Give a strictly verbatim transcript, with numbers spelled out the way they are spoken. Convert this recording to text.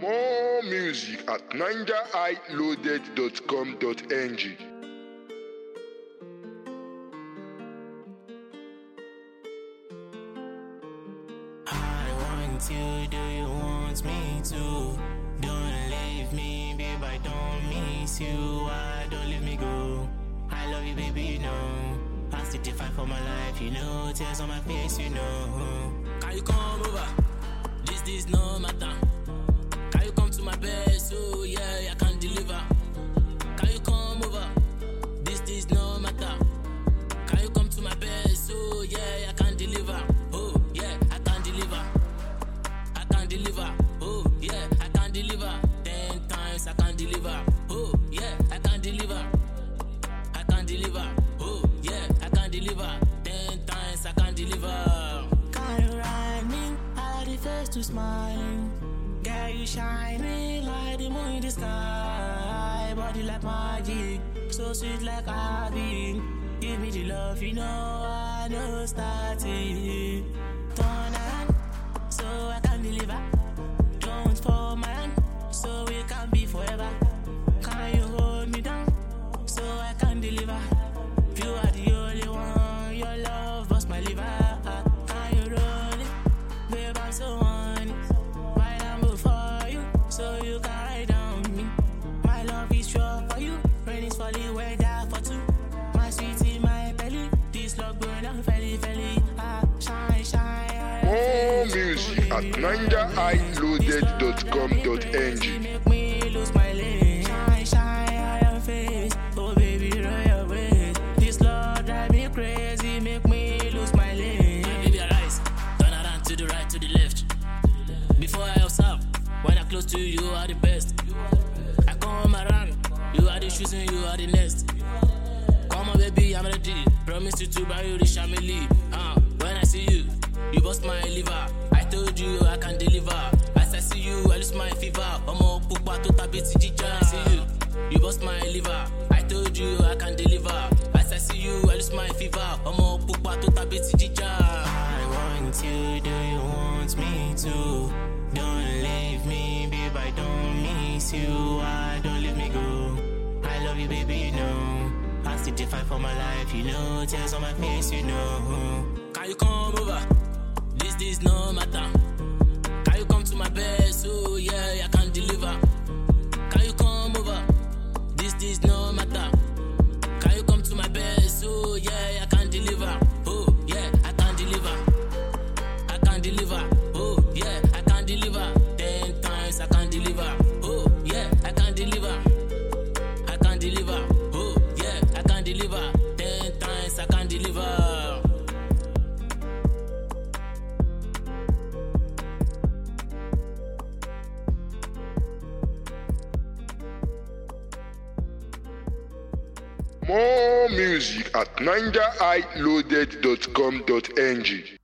More music at ninja i loaded dot com dot n g. I want you, do you want me to? Don't leave me, babe, I don't miss you. Why don't leave me go? I love you, baby, you know. I still fight for my life, you know. Tears on my face, you know. Can you come over? This, this, no matter. Can you come to my bed? So, yeah, I can deliver. Can you come over? This, this, no matter. Can you come to my bed? So, yeah, I can deliver. Oh, yeah, I can deliver. I can deliver. Oh, yeah, I can deliver. Ten times I can deliver. Oh, yeah, I can deliver. I can deliver. Oh, yeah, I can deliver. Ten times I can deliver. Can you ride me? I like the face to smile. Girl, you shining like the moon in the sky. Body like magic, so sweet like honey. Give me the love, you know I know starting. Turn on, so I can deliver. Don't fall man, so we can be forever. Can you hold me down, so I can deliver? You are the only one, your love was my liver. Can you roll it, babe, I'm so on it. Right I'm before you, so you can ride on me. My love is sure for you, rain is falling, weather for two. My sweetie, my belly, this love burn and felly felly. Ah, shine, shine. More music at ninja i loaded dot com dot n g. Make me lose my leg. Shine, shine, your face. Oh baby, roll your waist. This love drive me crazy, make me lose my leg. Yeah, baby, arise. Turn around to the right, to the left. Before I observe, when I close to you, you are the best. I come around, you are the shoes and you are the nest. Come on, baby, I'm ready. Promise you to buy you the Shamili. Uh, when I see you, you bust my liver. I told you I can deliver. As I see you, I lose my fever. Omo pupa to tabiti jija. I see you, you bust my liver. I told you I can deliver. As I see you, I lose my fever. Omo pupa to tabiti jija. I want you, do you want me to? Don't leave me, babe, I don't miss you. Why don't leave me go? I love you, baby, you know. I still fight for my life, you know. Tears on my face, you know. Can you come over? This, this, no matter. Can you come to my bed? So, yeah, I can deliver. Can you come over? This, this, no matter. Can you come to my bed? So, yeah, I can deliver. Oh, yeah, I can deliver. I can deliver. Oh, yeah, I can deliver. Ten times I can deliver. Oh, yeah, I can deliver. I can deliver. Oh, yeah, I can deliver. Ten times I can deliver. More music at ninja i loaded dot com dot n g.